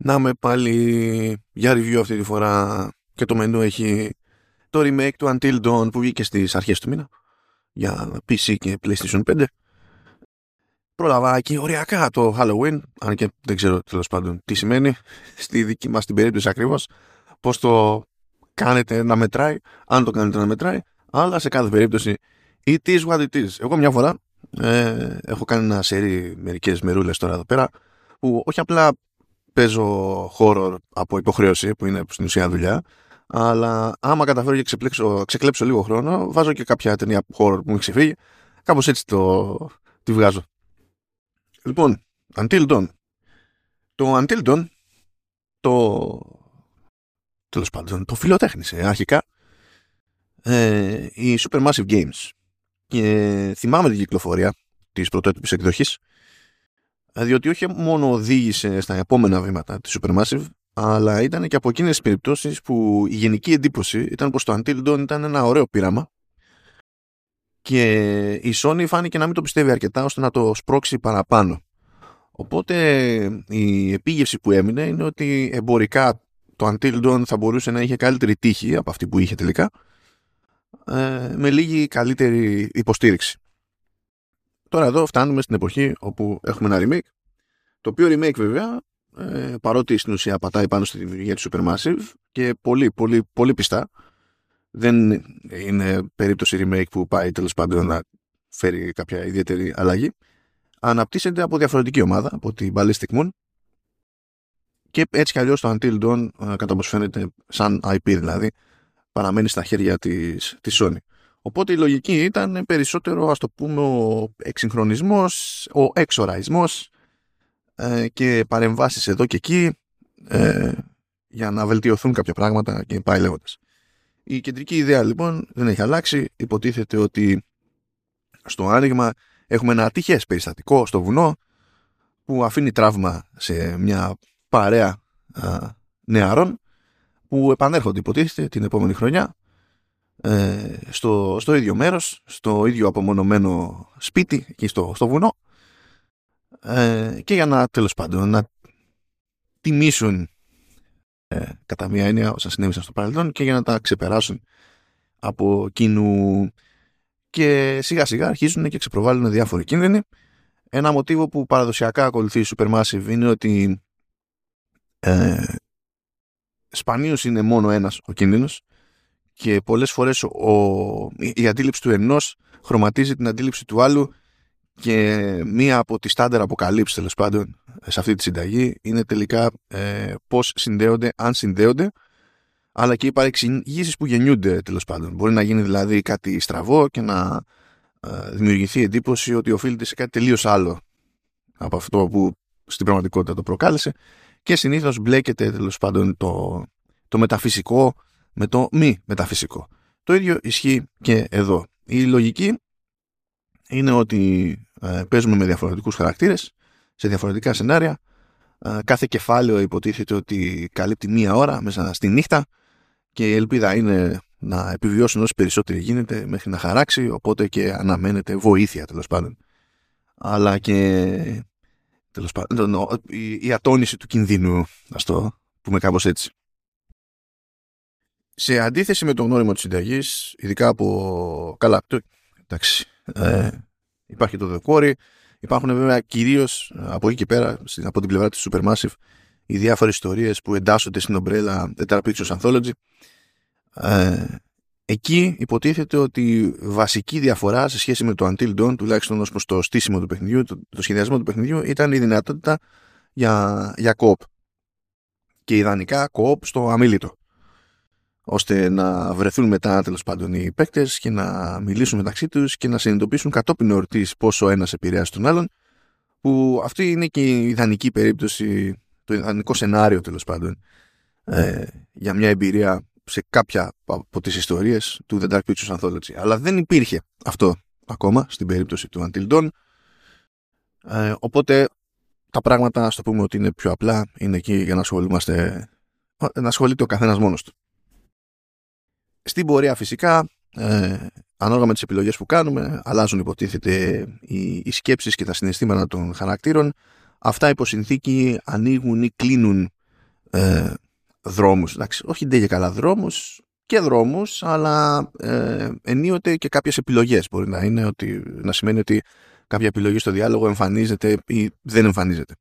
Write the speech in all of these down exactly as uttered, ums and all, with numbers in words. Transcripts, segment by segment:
Να με πάλι για review αυτή τη φορά και το μενού έχει το remake του Until Dawn που βγήκε στις αρχές του μήνα για πι σι και PlayStation πέντε. Πρόλαβα και οριακά το Halloween, αν και δεν ξέρω τέλος πάντων τι σημαίνει στη δική μας την περίπτωση ακριβώς, πώς το κάνετε να μετράει, αν το κάνετε να μετράει, αλλά σε κάθε περίπτωση it is what it is. Εγώ μια φορά ε, έχω κάνει ένα σερί μερικές μερούλες τώρα εδώ πέρα που όχι απλά παίζω horror από υποχρέωση που είναι στην ουσία δουλειά, αλλά άμα καταφέρω και ξεκλέψω, ξεκλέψω λίγο χρόνο, βάζω και κάποια ταινία horror που μου έχει ξεφύγει, κάπως έτσι το, τη βγάζω. Λοιπόν, Until Dawn. Το Until Dawn το τέλος πάντων το φιλοτέχνησε αρχικά ε, η Supermassive Games, και θυμάμαι την κυκλοφορία της πρωτότυπης εκδοχής, διότι όχι μόνο οδήγησε στα επόμενα βήματα της Supermassive, αλλά ήταν και από εκείνες τις περιπτώσεις που η γενική εντύπωση ήταν πως το Until Dawn ήταν ένα ωραίο πείραμα και η Sony φάνηκε να μην το πιστεύει αρκετά ώστε να το σπρώξει παραπάνω. Οπότε η επίγευση που έμεινε είναι ότι εμπορικά το Until Dawn θα μπορούσε να είχε καλύτερη τύχη από αυτή που είχε τελικά, ε, με λίγη καλύτερη υποστήριξη. Τώρα εδώ φτάνουμε στην εποχή όπου έχουμε ένα remake, το οποίο remake βέβαια, ε, παρότι στην ουσία πατάει πάνω στη δημιουργία της Supermassive και πολύ πολύ πολύ πιστά, δεν είναι περίπτωση remake που πάει τέλος πάντων να φέρει κάποια ιδιαίτερη αλλαγή, αναπτύσσεται από διαφορετική ομάδα, από την Ballistic Moon, και έτσι κι αλλιώς το Until Dawn, κατά όπως φαίνεται σαν άι πι δηλαδή, παραμένει στα χέρια της, της Sony. Οπότε η λογική ήταν περισσότερο, ας το πούμε, ο εξυγχρονισμός, ο εξοραϊσμός ε, και παρεμβάσεις εδώ και εκεί ε, για να βελτιωθούν κάποια πράγματα και πάει λέγοντας. Η κεντρική ιδέα λοιπόν δεν έχει αλλάξει. Υποτίθεται ότι στο άνοιγμα έχουμε ένα ατυχές περιστατικό στο βουνό που αφήνει τραύμα σε μια παρέα α, νεαρών που επανέρχονται, υποτίθεται, την επόμενη χρονιά ε, στο, στο ίδιο μέρος, στο ίδιο απομονωμένο σπίτι εκεί στο, στο βουνό, ε, και για να, τέλος πάντων, να τιμήσουν ε, κατά μία έννοια όσα συνέβησαν στο παρελθόν και για να τα ξεπεράσουν από κοινού, και σιγά σιγά αρχίζουν και ξεπροβάλλουν διάφοροι κίνδυνοι. Ένα μοτίβο που παραδοσιακά ακολουθεί η Supermassive είναι ότι ε, σπανίως είναι μόνο ένας ο κίνδυνος και πολλές φορές ο, η αντίληψη του ενός χρωματίζει την αντίληψη του άλλου, και μία από τις στάνταρ αποκαλύψεις τέλος πάντων σε αυτή τη συνταγή είναι τελικά ε, πώς συνδέονται, αν συνδέονται, αλλά και οι παρεξηγήσεις που γεννιούνται τέλος πάντων. Μπορεί να γίνει δηλαδή κάτι στραβό και να ε, δημιουργηθεί εντύπωση ότι οφείλεται σε κάτι τελείως άλλο από αυτό που στην πραγματικότητα το προκάλεσε, και συνήθως μπλέκεται τέλος πάντων το, το μεταφυσικό με το μη μεταφυσικό. Το ίδιο ισχύει και εδώ. Η λογική είναι ότι ε, παίζουμε με διαφορετικούς χαρακτήρες σε διαφορετικά σενάρια. Ε, κάθε κεφάλαιο υποτίθεται ότι καλύπτει μία ώρα μέσα στη νύχτα και η ελπίδα είναι να επιβιώσουν όσοι περισσότεροι γίνεται μέχρι να χαράξει, οπότε και αναμένεται βοήθεια τέλος πάντων. Αλλά και τέλος πάντων η, η ατόνιση του κινδύνου, ας το πούμε κάπως έτσι. Σε αντίθεση με το γνώριμο της συνταγής, ειδικά από καλά, το, εντάξει, ε, υπάρχει το δεκόρι, υπάρχουν βέβαια κυρίως από εκεί και πέρα, από την πλευρά της Supermassive, οι διάφορες ιστορίες που εντάσσονται στην ομπρέλα Tetra Pictures Anthology. Ε, εκεί υποτίθεται ότι η βασική διαφορά σε σχέση με το Until Dawn, τουλάχιστον ως προς το στήσιμο του παιχνιδιού, το, το σχεδιασμό του παιχνιδιού, ήταν η δυνατότητα για, για co-op, και ιδανικά co-op στο αμίλητο, ώστε να βρεθούν μετά τέλος πάντων οι παίκτες και να μιλήσουν μεταξύ τους και να συνειδητοποιήσουν κατόπιν εορτής πόσο ένας επηρεάζει τον άλλον, που αυτή είναι και η ιδανική περίπτωση, το ιδανικό σενάριο τέλος πάντων ε, για μια εμπειρία σε κάποια από τις ιστορίες του The Dark Pictures Anthology. Αλλά δεν υπήρχε αυτό ακόμα στην περίπτωση του Until Dawn, ε, οπότε τα πράγματα, ας το πούμε ότι είναι πιο απλά, είναι εκεί για να ασχολούμαστε, να ασχολείται ο καθένας μόνος του. Στην πορεία φυσικά, ε, ανάλογα με τις επιλογές που κάνουμε, αλλάζουν υποτίθεται οι, οι σκέψεις και τα συναισθήματα των χαρακτήρων. Αυτά υπό συνθήκη ανοίγουν ή κλείνουν ε, δρόμους. Εντάξει, όχι ντε και καλά δρόμους και δρόμους, αλλά ε, ενίοτε και κάποιες επιλογές. Μπορεί να είναι ότι, να σημαίνει ότι κάποια επιλογή στο διάλογο εμφανίζεται ή δεν εμφανίζεται.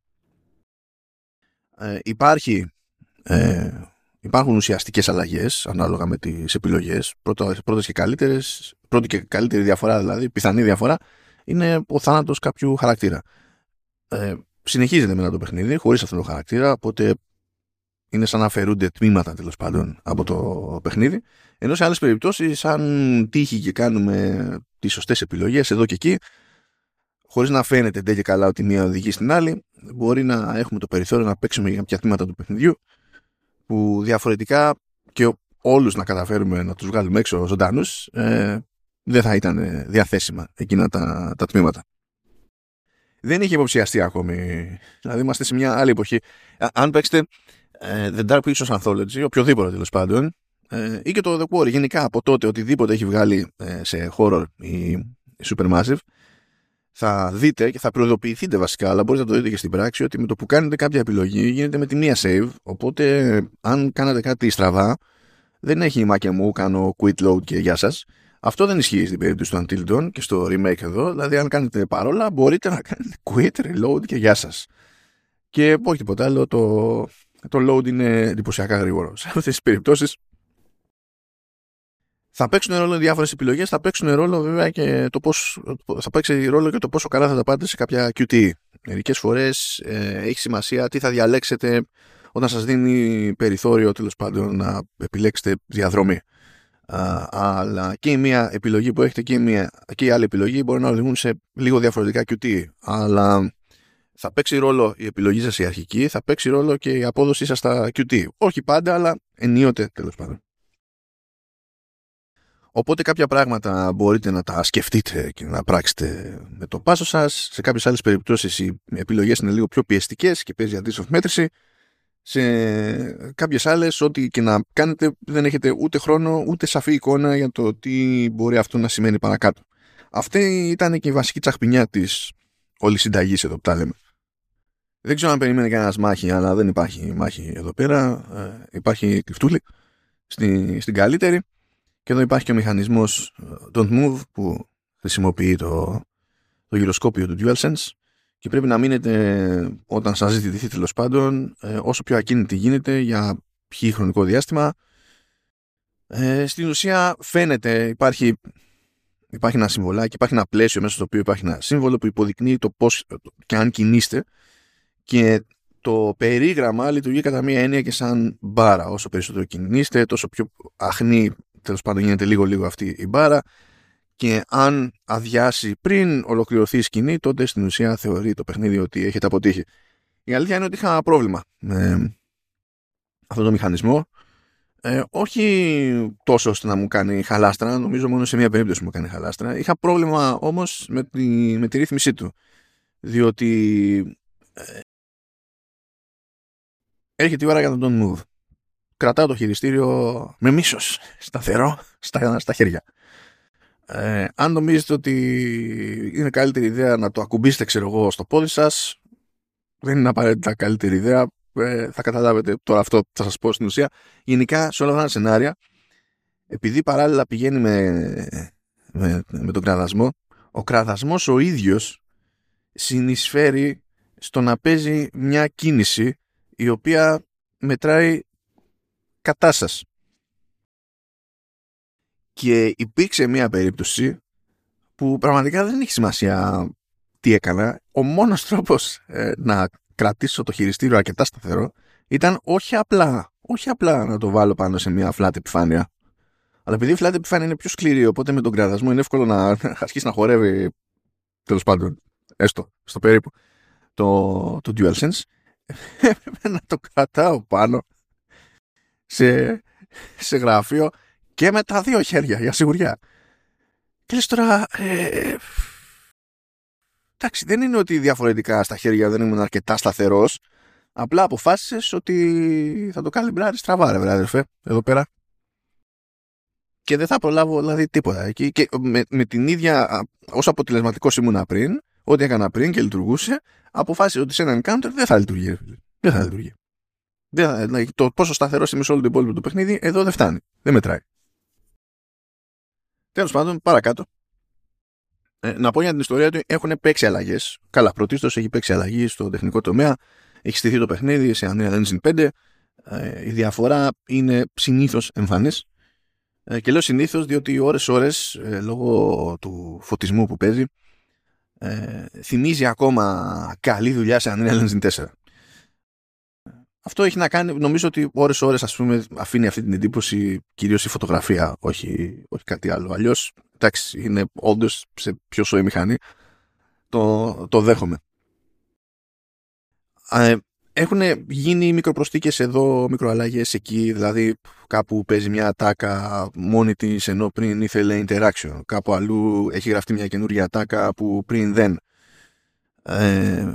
Ε, υπάρχει, ε, υπάρχουν ουσιαστικές αλλαγές ανάλογα με τις επιλογές. Πρώτες και καλύτερες, πρώτη και καλύτερη διαφορά, δηλαδή πιθανή διαφορά, είναι ο θάνατος κάποιου χαρακτήρα. Ε, συνεχίζεται μετά το παιχνίδι χωρίς αυτόν τον χαρακτήρα, οπότε είναι σαν να αφαιρούνται τμήματα τέλος πάντων από το παιχνίδι, ενώ σε άλλες περιπτώσεις αν τύχει και κάνουμε τις σωστές επιλογές εδώ και εκεί, χωρίς να φαίνεται ντε και καλά ότι μία οδηγεί στην άλλη, μπορεί να έχουμε το περιθώριο να παίξουμε για κάποια τμήματα του παιχνιδιού που διαφορετικά και όλους να καταφέρουμε να τους βγάλουμε έξω ζωντανούς, ε, δεν θα ήταν διαθέσιμα εκείνα τα, τα τμήματα. Δεν είχε υποψιαστεί ακόμη. Δηλαδή είμαστε σε μια άλλη εποχή. Αν παίξετε ε, The Dark Pictures Anthology, οποιοδήποτε τέλος πάντων, ε, ή και το The Quarry, γενικά από τότε οτιδήποτε έχει βγάλει ε, σε horror η, η Supermassive, θα δείτε και θα προειδοποιηθείτε βασικά, αλλά μπορείτε να το δείτε και στην πράξη, ότι με το που κάνετε κάποια επιλογή γίνεται με τη μία save, οπότε αν κάνατε κάτι στραβά, δεν έχει μάκια μου, κάνω quit load και γεια σας. Αυτό δεν ισχύει στην περίπτωση του Until Dawn και στο remake εδώ. Δηλαδή, αν κάνετε παρόλα, μπορείτε να κάνετε quit, reload και γεια σας. Και όχι τίποτα άλλο, το, το load είναι εντυπωσιακά γρήγορο. Σε αυτές τις περιπτώσεις θα παίξουν ρόλο διάφορες επιλογές, θα παίξουν ρόλο βέβαια και το πώς, θα παίξει ρόλο και το πόσο καλά θα τα πάτε σε κάποια κιου τι. Μερικές φορές ε, έχει σημασία τι θα διαλέξετε όταν σας δίνει περιθώριο τέλος πάντων να επιλέξετε διαδρομή. Uh, αλλά και η μία επιλογή που έχετε και η, μία, και η άλλη επιλογή μπορεί να οδηγούν σε λίγο διαφορετικά κιου τι, αλλά θα παίξει ρόλο η επιλογή σας η αρχική, θα παίξει ρόλο και η απόδοσή σας στα κιου τι, όχι πάντα αλλά ενίοτε τέλος πάντων. Οπότε κάποια πράγματα μπορείτε να τα σκεφτείτε και να πράξετε με το πάσο σας. Σε κάποιες άλλες περιπτώσεις οι επιλογές είναι λίγο πιο πιεστικές και παίζει αντίστοιχη μέτρηση. Σε κάποιες άλλες, ό,τι και να κάνετε, δεν έχετε ούτε χρόνο ούτε σαφή εικόνα για το τι μπορεί αυτό να σημαίνει παρακάτω. Αυτή ήταν και η βασική τσαχπινιά της όλης συνταγής εδώ που τα λέμε. Δεν ξέρω αν περιμένει κανένας μάχη, αλλά δεν υπάρχει μάχη εδώ πέρα. Ε, υπάρχει κρυφτούλη στη, στην καλύτερη. Και εδώ υπάρχει και ο μηχανισμός Don't Move που χρησιμοποιεί το, το γυροσκόπιο του DualSense. Και πρέπει να μείνετε όταν σας ζητηθεί τέλος πάντων ε, όσο πιο ακίνητη γίνεται για πιο χρονικό διάστημα. Ε, στην ουσία φαίνεται, υπάρχει, υπάρχει ένα συμβολάκι, υπάρχει ένα πλαίσιο μέσα στο οποίο υπάρχει ένα σύμβολο που υποδεικνύει το πώς και αν κινείστε, και το περίγραμμα λειτουργεί κατά μία έννοια και σαν μπάρα. Όσο περισσότερο κινείστε, τόσο πιο αχνή τέλος πάντων γίνεται λίγο λίγο αυτή η μπάρα. Και αν αδειάσει πριν ολοκληρωθεί η σκηνή, τότε στην ουσία θεωρεί το παιχνίδι ότι έχετε αποτύχει. Η αλήθεια είναι ότι είχα πρόβλημα με αυτό το μηχανισμό. Ε, όχι τόσο ώστε να μου κάνει χαλάστρα, νομίζω μόνο σε μία περίπτωση μου κάνει χαλάστρα. Είχα πρόβλημα όμως με τη, με τη ρύθμισή του. Διότι ε, έρχεται η ώρα για το Don't Move. Κρατάω το χειριστήριο με μίσος, σταθερό στα, στα χέρια. Ε, αν νομίζετε ότι είναι καλύτερη ιδέα να το ακουμπήσετε, ξέρω εγώ, στο πόδι σας, δεν είναι απαραίτητα καλύτερη ιδέα. Ε, θα καταλάβετε τώρα αυτό που θα σας πω στην ουσία. Γενικά σε όλα αυτά τα σενάρια, επειδή παράλληλα πηγαίνει με, με, με τον κραδασμό, ο κραδασμός ο ίδιος συνεισφέρει στο να παίζει μια κίνηση η οποία μετράει κατά σας. Και υπήρξε μια περίπτωση που πραγματικά δεν έχει σημασία τι έκανα. Ο μόνος τρόπος ε, να κρατήσω το χειριστήριο αρκετά σταθερό ήταν όχι απλά, όχι απλά να το βάλω πάνω σε μια flat επιφάνεια. Αλλά επειδή η flat επιφάνεια είναι πιο σκληρή, οπότε με τον κραδασμό είναι εύκολο να αρχίσει να χορεύει, τέλος πάντων, έστω στο περίπου, το, το DualSense. Έπρεπε να το κρατάω πάνω σε, σε γραφείο και με τα δύο χέρια για σιγουριά. Και λες τώρα, ε, εντάξει, δεν είναι ότι διαφορετικά στα χέρια δεν ήμουν αρκετά σταθερός. Απλά αποφάσισες ότι θα το καλυμπράρεις στραβά, ρε αδερφέ, εδώ πέρα. Και δεν θα προλάβω δηλαδή τίποτα. Και, και με, με την ίδια, όσο αποτελεσματικός ήμουνα πριν, ό,τι έκανα πριν και λειτουργούσε, αποφάσισα ότι σε ένα encounter δεν θα λειτουργεί. Δεν θα λειτουργεί. Δεν, το πόσο σταθερό είμαι σε όλο το υπόλοιπο του παιχνίδι, εδώ δεν φτάνει. Δεν μετράει. Τέλος πάντων, παρακάτω. Ε, να πω για την ιστορία ότι έχουν παίξει αλλαγές. Καλά, πρωτίστως έχει παίξει αλλαγή στο τεχνικό τομέα. Έχει στηθεί το παιχνίδι σε Unreal Engine πέντε. Ε, η διαφορά είναι συνήθως εμφανής. Ε, και λέω συνήθως διότι ώρες-ώρες, ε, λόγω του φωτισμού που παίζει, ε, θυμίζει ακόμα καλή δουλειά σε Unreal Engine τέσσερα. Αυτό έχει να κάνει, νομίζω ότι ώρες-ώρες ας πούμε αφήνει αυτή την εντύπωση κυρίως η φωτογραφία, όχι, όχι κάτι άλλο. Αλλιώς, εντάξει, είναι όντως σε πιο σοή μηχανή, το, το δέχομαι. Ε, έχουν γίνει μικροπροσθήκες εδώ, μικροαλλαγές εκεί, δηλαδή κάπου παίζει μια ατάκα μόνη της ενώ πριν ήθελε interaction, κάπου αλλού έχει γραφτεί μια καινούργια ατάκα που πριν δεν. Ε,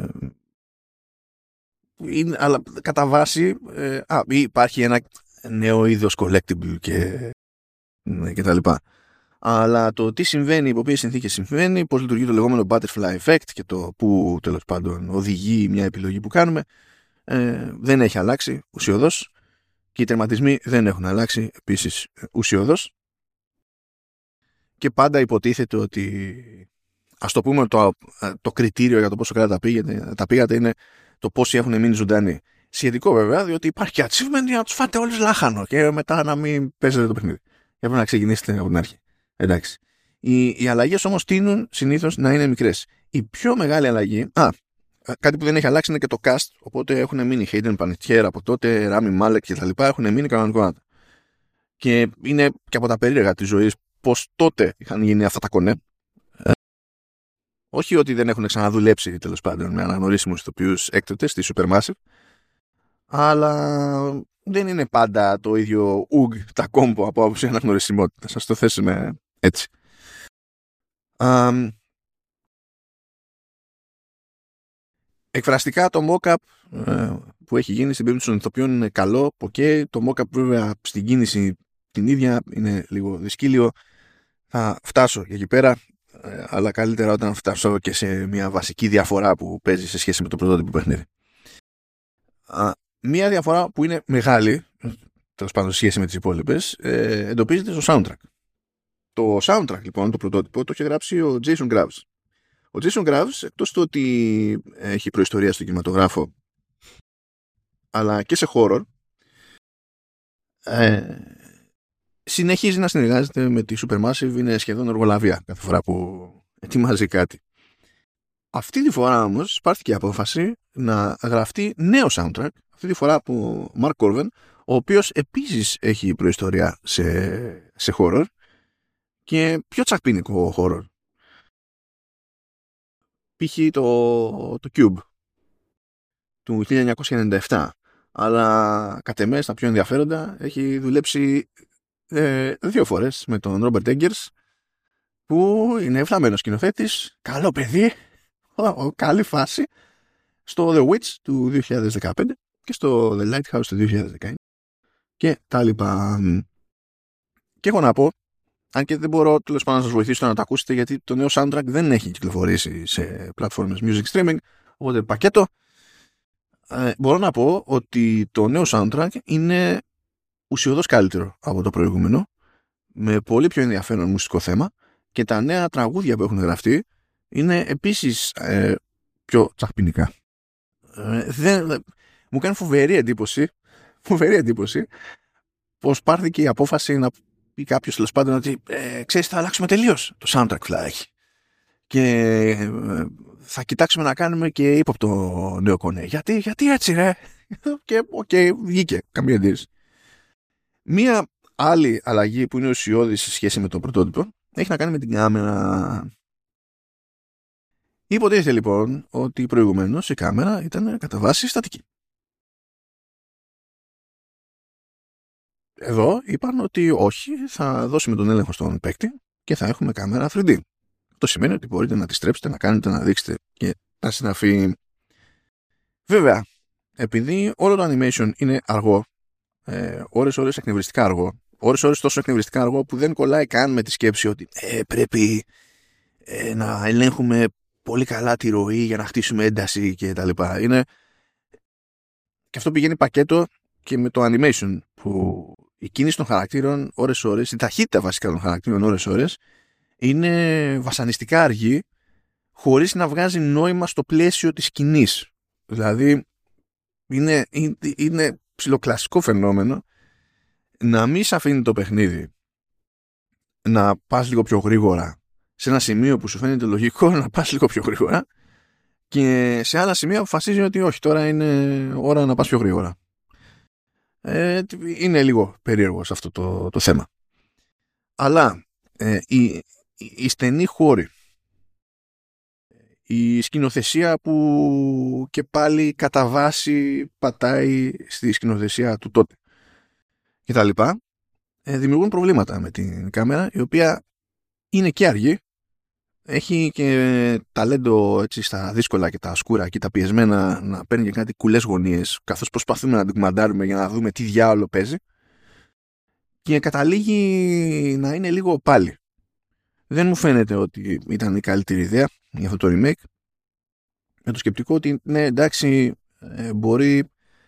είναι, αλλά κατά βάση ε, α, υπάρχει ένα νέο είδος collectible και, και τα λοιπά. Αλλά το τι συμβαίνει, υπό ποιες συνθήκες συμβαίνει, πώς λειτουργεί το λεγόμενο butterfly effect και το που τέλος πάντων οδηγεί μια επιλογή που κάνουμε, ε, δεν έχει αλλάξει ουσιοδός και οι τερματισμοί δεν έχουν αλλάξει επίσης ουσιοδός και πάντα υποτίθεται ότι, ας το πούμε, το, το κριτήριο για το πόσο καλά τα πήγατε, τα πήγατε είναι το πόσοι έχουν μείνει ζωντανοί. Σχετικό βέβαια, διότι υπάρχει και achievement για να τους φάτε όλους λάχανο και μετά να μην παίζετε το παιχνίδι. Για πρέπει να ξεκινήσετε από την αρχή. Εντάξει. Οι, οι αλλαγές όμως τείνουν συνήθως να είναι μικρές. Η πιο μεγάλη αλλαγή, α, κάτι που δεν έχει αλλάξει είναι και το cast, οπότε έχουν μείνει Hayden Panettiere από τότε, Rami Malek και τα λοιπά, έχουν μείνει κανονικότατα. Και είναι και από τα περίεργα της ζωής πως τότε είχαν γίνει αυτά τα κονέ. Ε, όχι ότι δεν έχουν ξαναδουλέψει τέλος πάντων με αναγνωρίσιμους ηθοποιούς έκτοτε στη Supermassive, αλλά δεν είναι πάντα το ίδιο ουγ τα κόμπο από άποψη αναγνωρισιμότητα. Σας το θέσουμε έτσι. Um, εκφραστικά το mock-up ε, που έχει γίνει στην περίπτωση των ηθοποιών είναι καλό. Okay. Το mock-up βέβαια στην κίνηση την ίδια είναι λίγο δυσκύλιο. Θα φτάσω και εκεί πέρα, ε, αλλά καλύτερα όταν φτάσω και σε μια βασική διαφορά που παίζει σε σχέση με το πρωτότυπο παιχνίδι. Uh, Μία διαφορά που είναι μεγάλη, τέλος πάντων σχέση με τις υπόλοιπες, ε, εντοπίζεται στο soundtrack. Το soundtrack λοιπόν, το πρωτότυπο, το έχει γράψει ο Jason Graves. Ο Jason Graves, εκτός του ότι έχει προϊστορία στο κινηματογράφο, αλλά και σε horror, ε, συνεχίζει να συνεργάζεται με τη Supermassive, είναι σχεδόν εργολαβία κάθε φορά που ετοιμάζει κάτι. Αυτή τη φορά όμως πάρθηκε η απόφαση να γραφτεί νέο soundtrack, αυτή τη φορά από Mark Corven, ο οποίος επίσης έχει προϊστορία σε, σε horror και πιο τσακπίνικο horror. Π.χ. το, το Cube του χίλια εννιακόσια ενενήντα επτά, αλλά κατ' εμέ στα πιο ενδιαφέροντα έχει δουλέψει ε, δύο φορές με τον Robert Eggers, που είναι εφλαμμένος σκηνοθέτης, καλό παιδί, καλή φάση, στο The Witch του δύο χιλιάδες δεκαπέντε και στο The Lighthouse του δύο χιλιάδες δεκαεννιά και τα λοιπά. Και έχω να πω, αν και δεν μπορώ τέλος πάντων να σας βοηθήσω να το ακούσετε, γιατί το νέο soundtrack δεν έχει κυκλοφορήσει σε πλατφόρμες music streaming, οπότε πακέτο, ε, μπορώ να πω ότι το νέο soundtrack είναι ουσιοδός καλύτερο από το προηγούμενο, με πολύ πιο ενδιαφέρον μουσικό θέμα, και τα νέα τραγούδια που έχουν γραφτεί είναι επίσης ε, πιο τσαχπινικά. Ε, δεν, μου κάνει φοβερή εντύπωση, φοβερή εντύπωση πως πάρθηκε η απόφαση να πει κάποιος τέλος πάντων ότι ε, ξέρεις, θα αλλάξουμε τελείως το soundtrack που θα έχει και ε, θα κοιτάξουμε να κάνουμε και ύποπτο νέο κονέ. Γιατί, γιατί έτσι ρε? Και οκ, okay, βγήκε, καμία αντίρρηση. Μία άλλη αλλαγή που είναι ουσιώδη σε σχέση με το πρωτότυπο έχει να κάνει με την κάμερα. Υποτίθεται λοιπόν ότι προηγουμένως η κάμερα ήταν κατά βάση στατική. Εδώ είπαν ότι όχι, θα δώσουμε τον έλεγχο στον παίκτη και θα έχουμε κάμερα θρι ντι. Αυτό σημαίνει ότι μπορείτε να τη στρέψετε, να κάνετε, να δείξετε και να συναφεί. Βέβαια, επειδή όλο το animation είναι αργό, ε, ώρες-ώρες εκνευριστικά αργό, ώρες-ώρες τόσο εκνευριστικά αργό που δεν κολλάει καν με τη σκέψη ότι ε, πρέπει ε, να ελέγχουμε πολύ καλά τη ροή για να χτίσουμε ένταση και τα λοιπά. Είναι... Και αυτό πηγαίνει πακέτο και με το animation, που η κίνηση των χαρακτήρων ώρες-ώρες, η ταχύτητα βασικά των χαρακτήρων ώρες-ώρες, είναι βασανιστικά αργή, χωρίς να βγάζει νόημα στο πλαίσιο της σκηνής. Δηλαδή, είναι, είναι, είναι ψιλοκλασικό φαινόμενο να μην σε αφήνει το παιχνίδι να πας λίγο πιο γρήγορα σε ένα σημείο που σου φαίνεται λογικό να πας λίγο πιο γρήγορα, και σε άλλα σημεία αποφασίζει ότι όχι, τώρα είναι ώρα να πας πιο γρήγορα. Ε, είναι λίγο περίεργο σε αυτό το, το θέμα. Αλλά ε, η, η, η στενή χώρη, η σκηνοθεσία που και πάλι κατά βάση πατάει στη σκηνοθεσία του τότε και τα λοιπά, ε, δημιουργούν προβλήματα με την κάμερα, η οποία είναι και αργή, έχει και ταλέντο έτσι στα δύσκολα και τα σκούρα και τα πιεσμένα να παίρνει και κάτι κουλές γωνίες καθώς προσπαθούμε να την κομμαντάρουμε για να δούμε τι διάολο παίζει, και καταλήγει να είναι λίγο πάλι. Δεν μου φαίνεται ότι ήταν η καλύτερη ιδέα για αυτό το remake, με το σκεπτικό ότι ναι, εντάξει, ε, μπορεί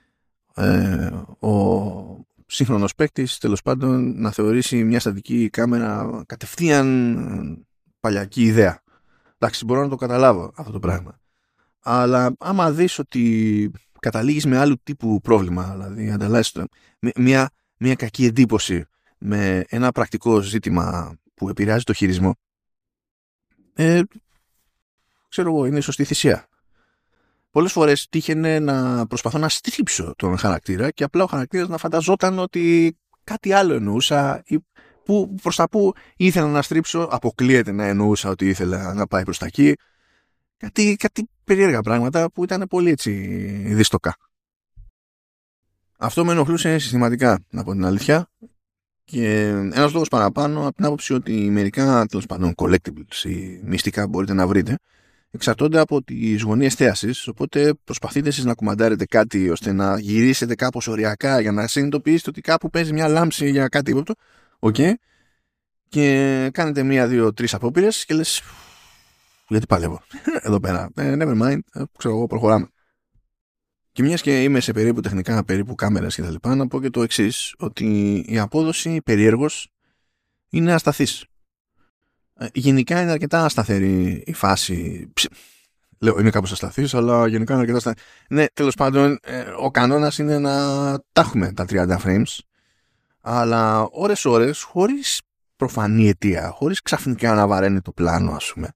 ε, ο σύγχρονος παίκτης τέλος πάντων να θεωρήσει μια στατική κάμερα κατευθείαν παλιακή ιδέα. Εντάξει, μπορώ να το καταλάβω αυτό το πράγμα. Αλλά άμα δεις ότι καταλήγεις με άλλου τύπου πρόβλημα, δηλαδή ανταλλάσσεις το, μια, μια κακή εντύπωση με ένα πρακτικό ζήτημα που επηρεάζει το χειρισμό, ε, ξέρω εγώ, είναι σωστή θυσία. Πολλές φορές τύχαινε να προσπαθώ να στρίψω τον χαρακτήρα και απλά ο χαρακτήρας να φανταζόταν ότι κάτι άλλο εννοούσα, ή που, προς τα που ήθελα να στρίψω, αποκλείεται να εννοούσα ότι ήθελα να πάει προς τα εκεί. Κάτι, κάτι περίεργα πράγματα που ήταν πολύ έτσι δυστοκά. Αυτό με ενοχλούσε συστηματικά, να πω την αλήθεια. Και ένας λόγος παραπάνω από την άποψη ότι μερικά τέλος πάντων collectibles ή μυστικά μπορείτε να βρείτε εξαρτώνται από τις γωνίες θέασης, οπότε προσπαθείτε εσείς να κουμαντάρετε κάτι ώστε να γυρίσετε κάπως οριακά για να συνειδητοποιήσετε ότι κάπου παίζει μια λάμψη για κάτι ύποπτο. Οκ. Okay. Και κάνετε μία, δύο, τρεις απόπειρες και λες, γιατί παλεύω εδώ πέρα. Ε, never mind, ε, ξέρω εγώ, προχωράμε. Και μιας και είμαι σε περίπου τεχνικά, περίπου κάμερας και τα λοιπά, να πω και το εξής, ότι η απόδοση περιέργως είναι ασταθής. Ε, γενικά είναι αρκετά ασταθερή η φάση. Ψ, λέω, είναι κάπως ασταθής, αλλά γενικά είναι αρκετά ασταθή. Ναι, τέλος πάντων, ε, ο κανόνας είναι να τα έχουμε τα τριάντα frames, αλλά ώρες-ώρες, χωρίς προφανή αιτία, χωρίς ξαφνικά να βαραίνει το πλάνο, ας πούμε,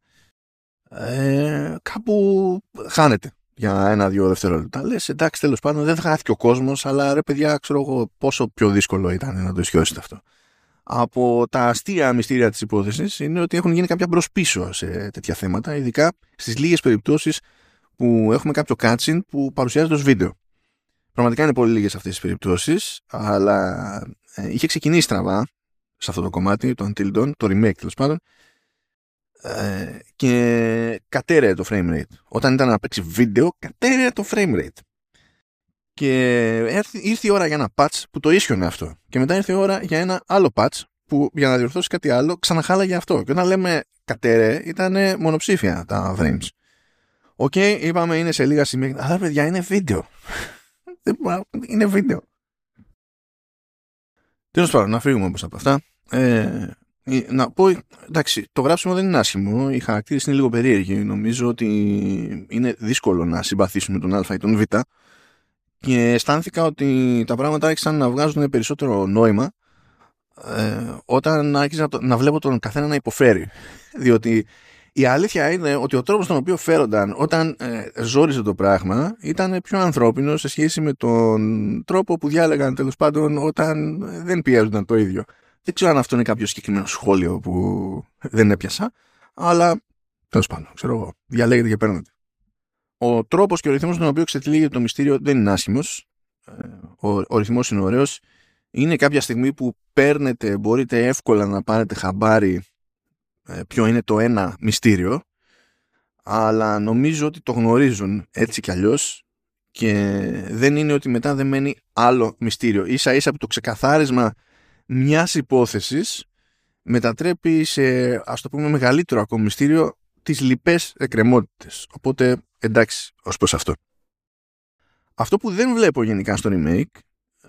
ε, κάπου χάνεται για ένα-δύο δευτερόλεπτα. Λες, εντάξει, τέλος πάντων δεν θα χάθηκε ο κόσμος, αλλά ρε παιδιά, ξέρω εγώ πόσο πιο δύσκολο ήταν να το ισιώσετε αυτό. Από τα αστεία μυστήρια της υπόθεσης είναι ότι έχουν γίνει κάποια μπρος-πίσω σε τέτοια θέματα, ειδικά στις λίγες περιπτώσεις που έχουμε κάποιο cutscene που παρουσιάζεται ως βίντεο. Πραγματικά είναι πολύ λίγες αυτές τις περιπτώσεις, αλλά ε, είχε ξεκινήσει στραβά σε αυτό το κομμάτι, το Until Dawn, το remake τέλος πάντων, ε, και κατέρεε το frame rate. Όταν ήταν να παίξει βίντεο, κατέρεε το frame rate. Και ήρθε, ήρθε η ώρα για ένα patch που το ίσιονε αυτό. Και μετά ήρθε η ώρα για ένα άλλο patch που για να διορθώσει κάτι άλλο ξαναχάλαγε αυτό. Και όταν λέμε κατέρεε, ήταν μονοψήφια τα frames. Οκ, okay, είπαμε είναι σε λίγα σημεία. Αλλά παιδιά, είναι βίντεο. Είναι βίντεο. Τέλος πάντων, να φύγουμε όμως από αυτά. Ε, να πω, εντάξει, το γράψιμο δεν είναι άσχημο. Οι χαρακτήρες είναι λίγο περίεργοι. Νομίζω ότι είναι δύσκολο να συμπαθήσουμε τον Α ή τον Β. Και αισθάνθηκα ότι τα πράγματα άρχισαν να βγάζουν περισσότερο νόημα ε, όταν άρχισα να, να βλέπω τον καθένα να υποφέρει. Διότι η αλήθεια είναι ότι ο τρόπος τον οποίο φέρονταν όταν ε, ζόριζε το πράγμα ήταν πιο ανθρώπινο σε σχέση με τον τρόπο που διάλεγαν τέλος πάντων όταν δεν πιέζονταν το ίδιο. Δεν ξέρω αν αυτό είναι κάποιο συγκεκριμένο σχόλιο που δεν έπιασα, αλλά τέλος πάντων, ξέρω εγώ, διαλέγετε και παίρνετε. Ο τρόπος και ο ρυθμός τον οποίο ξετυλίγεται το μυστήριο δεν είναι άσχημος. Ο, ο ρυθμός είναι ωραίος. Είναι κάποια στιγμή που παίρνετε, μπορείτε εύκολα να πάρετε χαμπάρι ποιο είναι το ένα μυστήριο, αλλά νομίζω ότι το γνωρίζουν έτσι κι αλλιώς και δεν είναι ότι μετά δεν μένει άλλο μυστήριο. Ίσα ίσα που το ξεκαθάρισμα μιας υπόθεσης μετατρέπει σε, ας το πούμε, μεγαλύτερο ακόμα μυστήριο τις λοιπές εκκρεμότητες. Οπότε εντάξει ως προς αυτό. Αυτό που δεν βλέπω γενικά στο remake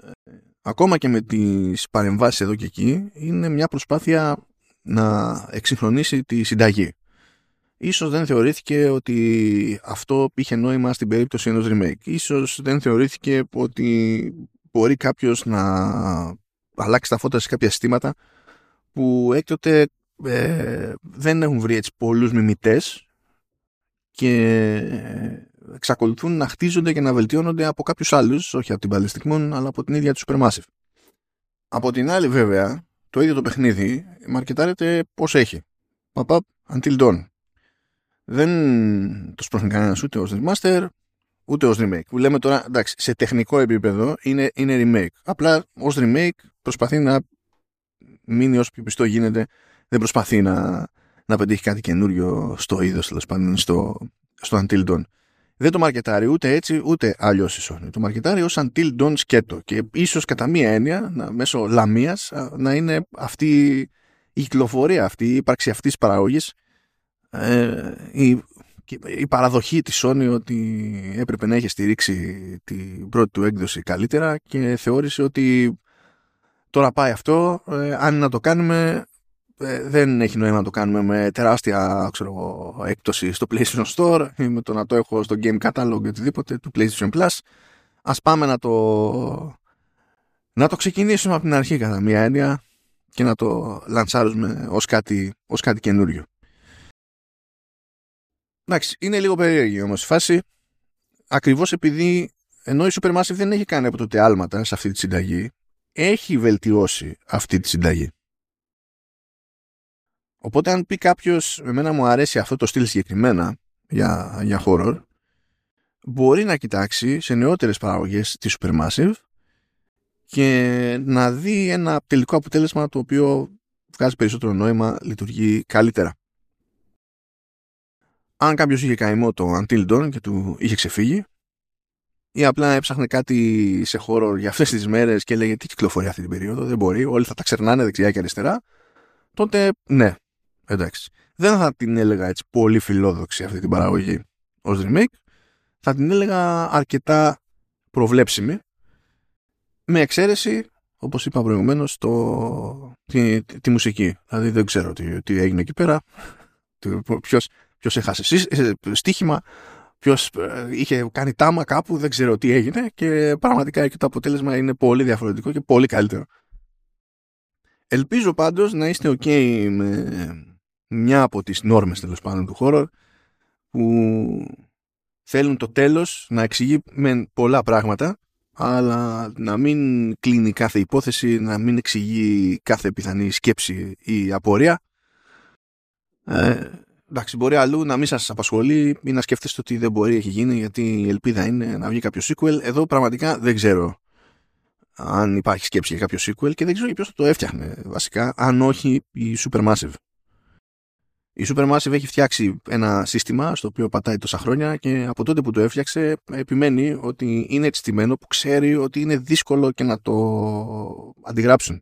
ακόμα και με τις παρεμβάσεις εδώ και εκεί, είναι μια προσπάθεια να εξυγχρονίσει τη συνταγή. Ίσως δεν θεωρήθηκε ότι αυτό είχε νόημα στην περίπτωση ενός remake. Ίσως δεν θεωρήθηκε ότι μπορεί κάποιος να αλλάξει τα φώτα σε κάποια συστήματα που έκτοτε ε, δεν έχουν βρει έτσι πολλούς μιμητές και εξακολουθούν να χτίζονται και να βελτιώνονται από κάποιους άλλους, όχι από την Ballistic Moon, αλλά από την ίδια του Supermassive. Από την άλλη βέβαια, το ίδιο το παιχνίδι μαρκετάρεται πώς έχει. Pop-up Until Dawn. Δεν το σπρώχνει κανένας ούτε ως remaster ούτε ως remake. Που λέμε τώρα, εντάξει, σε τεχνικό επίπεδο είναι, είναι remake. Απλά ως remake προσπαθεί να μείνει όσο πιο πιστό γίνεται. Δεν προσπαθεί να, να πετύχει κάτι καινούριο στο είδος, τέλος πάντων, στο, στο Until Dawn. Δεν το μαρκετάρει ούτε έτσι ούτε αλλιώς η Sony. Το μαρκετάρει ως Until Dawn σκέτο. Και ίσως κατά μία έννοια, να, μέσω λαμίας, να είναι αυτή η κυκλοφορία, αυτή η ύπαρξη αυτής της παραγωγής, ε, η, η παραδοχή της Sony ότι έπρεπε να έχει στηρίξει την πρώτη του έκδοση καλύτερα και θεώρησε ότι τώρα πάει αυτό, ε, αν να το κάνουμε ε, δεν έχει νόημα να το κάνουμε με τεράστια, ξέρω, έκπτωση στο PlayStation Store ή με το να το έχω στο Game Catalog ή οτιδήποτε του PlayStation Plus. Ας πάμε να το να το ξεκινήσουμε από την αρχή κατά μία έννοια και να το λανσάρουμε ως κάτι, ως κάτι καινούριο. Εντάξει, είναι λίγο περίεργη όμως η φάση, ακριβώς επειδή ενώ η Supermassive δεν έχει κάνει από τότε άλματα σε αυτή τη συνταγή, έχει βελτιώσει αυτή τη συνταγή. Οπότε αν πει κάποιος, εμένα μου αρέσει αυτό το στυλ συγκεκριμένα για, για horror, μπορεί να κοιτάξει σε νεότερες παραγωγές τη Supermassive και να δει ένα τελικό αποτέλεσμα το οποίο βγάζει περισσότερο νόημα, λειτουργεί καλύτερα. Αν κάποιος είχε καημό το Until Dawn και του είχε ξεφύγει ή απλά έψαχνε κάτι σε horror για αυτές τις μέρες και έλεγε τι κυκλοφορεί αυτή την περίοδο, δεν μπορεί, όλοι θα τα ξερνάνε δεξιά και αριστερά, τότε ναι, εντάξει. Δεν θα την έλεγα έτσι πολύ φιλόδοξη αυτή την παραγωγή ως remake, θα την έλεγα αρκετά προβλέψιμη, με εξαίρεση, όπως είπα προηγουμένως, το, τη, τη, τη μουσική. Δηλαδή δεν ξέρω τι, τι έγινε εκεί πέρα, ποιος, ποιος έχασε στοίχημα, ποιος είχε κάνει τάμα κάπου, δεν ξέρω τι έγινε και πραγματικά και το αποτέλεσμα είναι πολύ διαφορετικό και πολύ καλύτερο. Ελπίζω πάντως να είστε ok με μια από τις νόρμες τέλος πάντων του horror που θέλουν το τέλος να εξηγεί με πολλά πράγματα, αλλά να μην κλείνει κάθε υπόθεση, να μην εξηγεί κάθε πιθανή σκέψη ή απορία. Ε, εντάξει, μπορεί αλλού να μην σας απασχολεί ή να σκέφτεστε ότι δεν μπορεί, έχει γίνει, γιατί η ελπίδα είναι να βγει κάποιο sequel. Εδώ πραγματικά δεν ξέρω αν υπάρχει σκέψη για κάποιο sequel και δεν ξέρω ποιος θα το έφτιαχνε βασικά, αν όχι η Supermassive. Η Supermassive έχει φτιάξει ένα σύστημα στο οποίο πατάει τόσα χρόνια και από τότε που το έφτιαξε επιμένει ότι είναι έτσι στημένο που ξέρει ότι είναι δύσκολο και να το αντιγράψουν.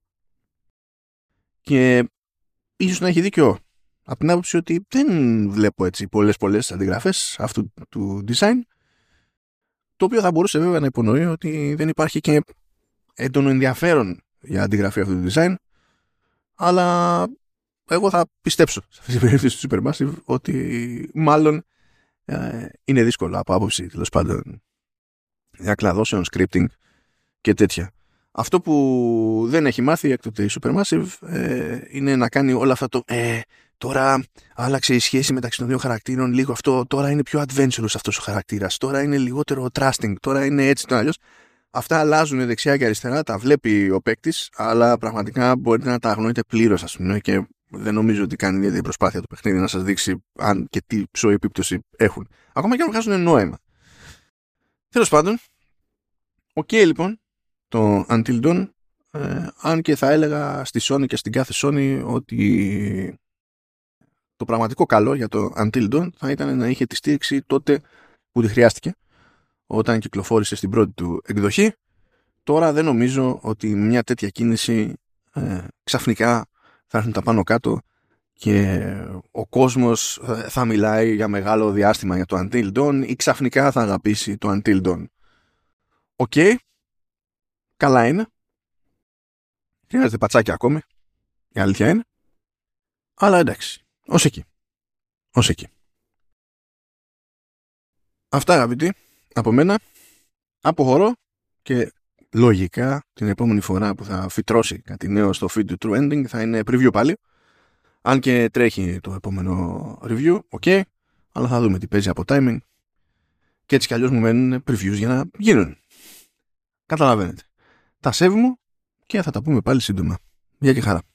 Και ίσως να έχει δίκιο από την άποψη ότι δεν βλέπω έτσι πολλές πολλές αντιγραφές αυτού του design, το οποίο θα μπορούσε βέβαια να υπονοεί ότι δεν υπάρχει και έντονο ενδιαφέρον για αντιγραφή αυτού του design, αλλά εγώ θα πιστέψω σε αυτή την περίπτωση του Supermassive ότι μάλλον ε, είναι δύσκολο από άποψη τέλος πάντων διακλαδώσεων, scripting και τέτοια. Αυτό που δεν έχει μάθει έκτοτε η Supermassive ε, είναι να κάνει όλα αυτά το ε, τώρα άλλαξε η σχέση μεταξύ των δύο χαρακτήρων λίγο αυτό, τώρα είναι πιο adventurous αυτός ο χαρακτήρας, τώρα είναι λιγότερο trusting, τώρα είναι έτσι το αλλιώς. Αυτά αλλάζουν δεξιά και αριστερά, τα βλέπει ο παίκτης, αλλά πραγματικά μπορείτε να τα αγνοείτε πλήρως, ας πούμε, και δεν νομίζω ότι κάνει ιδιαίτερη προσπάθεια το παιχνίδι να σας δείξει αν και τι ψωή επίπτωση έχουν. Ακόμα και αν βγάζουν νόημα. Τέλος πάντων, οκ okay, λοιπόν, το Until Dawn, ε, αν και θα έλεγα στη Sony και στην κάθε Sony ότι το πραγματικό καλό για το Until Dawn θα ήταν να είχε τη στήριξη τότε που τη χρειάστηκε, όταν κυκλοφόρησε στην πρώτη του εκδοχή. Τώρα δεν νομίζω ότι μια τέτοια κίνηση ε, ξαφνικά θα έρθουν τα πάνω κάτω και ο κόσμος θα μιλάει για μεγάλο διάστημα για το Until Dawn ή ξαφνικά θα αγαπήσει το Until Dawn. Οκ, okay. καλά είναι. Χρειάζεται πατσάκι ακόμη. Η αλήθεια είναι. Αλλά εντάξει. Ως εκεί. Ως εκεί. Αυτά, αγαπητοί, από μένα. Αποχωρώ και λογικά την επόμενη φορά που θα φυτρώσει κάτι νέο στο feed του True Ending θα είναι preview πάλι. Αν και τρέχει το επόμενο review, ok, αλλά θα δούμε τι παίζει από timing. Και έτσι κι αλλιώς μου μένουν previews για να γίνουν. Καταλαβαίνετε. Τα σέβη μου και θα τα πούμε πάλι σύντομα. Γεια και χαρά.